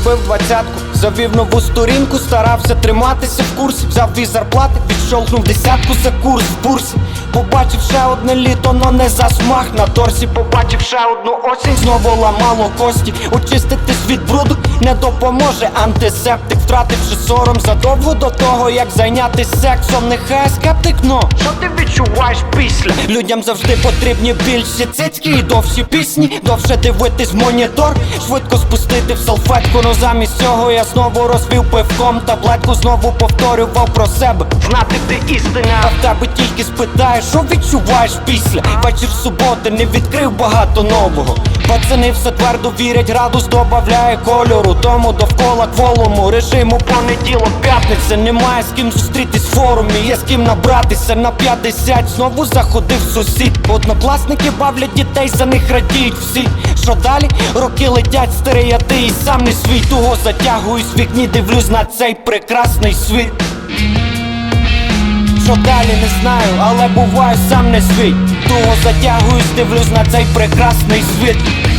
заробив 20-ку, завів нову сторінку, старався триматися в курсі. Взяв дві зарплати, відщолкнув 10-ку за курс в бурсі. Побачив ще одне літо, но не засмах на торсі. Побачив ще одну осінь, знову ламало кості. Очиститись від бруду не допоможе антисептик, втративши сором задовго до того, як зайнятись сексом. Нехай скептик, но що ти відчуваєш після? Людям завжди потрібні більші цицьки і довші пісні. Довше дивитись в монітор, швидко спустити в салфетку. Но замість цього я знову розвів пивком таблетку. Знову повторював про себе, знати ти істина. А в тебе тільки спитаєш, що відчуваєш після? Вечір суботи не відкрив багато нового. Пацани все твердо вірять, градус добавляє кольору. Тому довкола кволому режиму понеділок, п'ятниця. Немає з ким зустрітись в форумі, є з ким набратися на 50. Знову заходив сусід. Однокласники бавлять дітей, за них радіють всі. Що далі? Роки летять, старий, а ти і сам не свій. Туго затягуюсь в вікні, дивлюсь на цей прекрасний світ. Що далі не знаю, але буваю сам не свій. Туго затягуюсь, дивлюсь на цей прекрасний світ.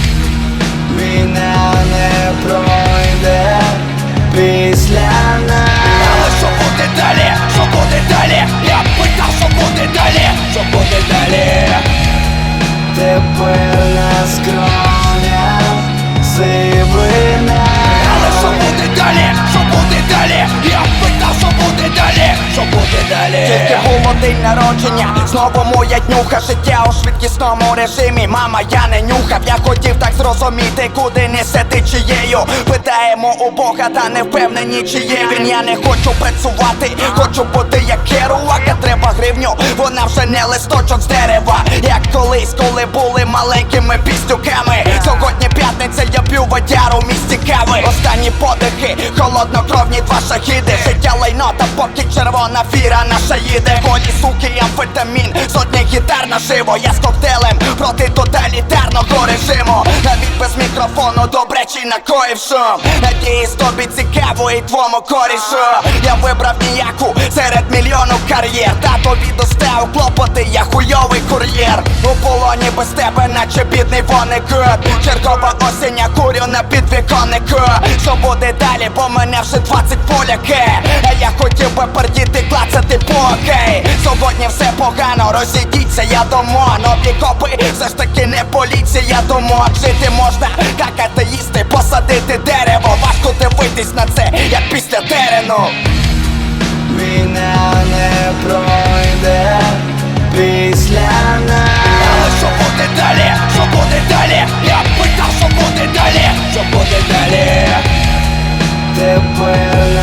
Війна не пройде після нас. Але що буде далі? Що буде далі? Я питав, що буде далі? Що буде далі? Тепер на скронях сивина. Але що буде далі? Що буде далі? Я питав, що буде далі? Що буде далі? Тільки було день народження, знову моя днюха. Життя у швидкісному режимі, мама, я не нюхав. Я хотів так зрозуміти, куди несе течією. Питаємо у Бога, та не впевнені, чи є він. Я не хочу працювати, хочу бути як Керуак. А треба гривню, вона вже не листочок з дерева. Як колись, коли були маленькими пістюками. Сьогодні п'ятниця, я п'ю водяру в місті кави. Останні подихи, холоднокровні два шахіди. Життя лайно, та поки червона фіра наша їде. Голі суки, амфетамін, сотні гітар наживо. Я з коктейлем проти тоталітарного режиму. Навіть без мікрофону добре чи накоїв шум. Надіюсь, тобі цікаво і твому корішу. Я вибрав ніяку серед мільйону кар'єр. Татові доставив клопоти, я хуйовий кур'єр. У полоні без тебе, наче бідний воникот. Чергова осінь, я курю на підвіконнику. Що буде далі, бо мене вже 20 поляки. А я хотів би пердіти, клацати поки. Сьогодні все погано, розійдіться, я домо. Нові копи, все ж таки не поліція, домо. Жити можна, какати, їсти, посадити дерево. Важко дивитись на це, як після терену. Війна не пройде після нас. Але що буде далі? Що буде далі? Я питав, що буде далі? Що буде далі? Тепер